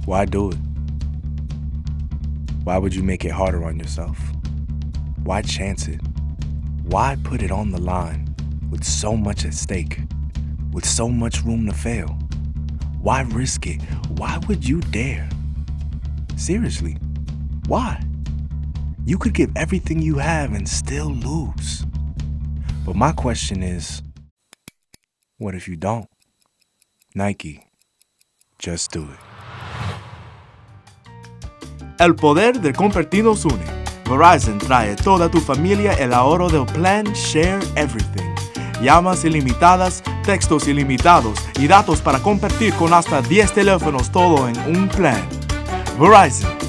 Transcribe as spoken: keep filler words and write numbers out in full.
Why do it? Why would you make it harder on yourself? Why chance it? Why put it on the line with so much at stake, with so much room to fail? Why risk it? Why would you dare? Seriously, why? You could give everything you have and still lose. But my question is, what if you don't? Nike, just do it. El poder de compartir nos une. Verizon trae a toda tu familia el ahorro del plan Share Everything. Llamas ilimitadas, textos ilimitados y datos para compartir con hasta diez teléfonos todo en un plan. Verizon.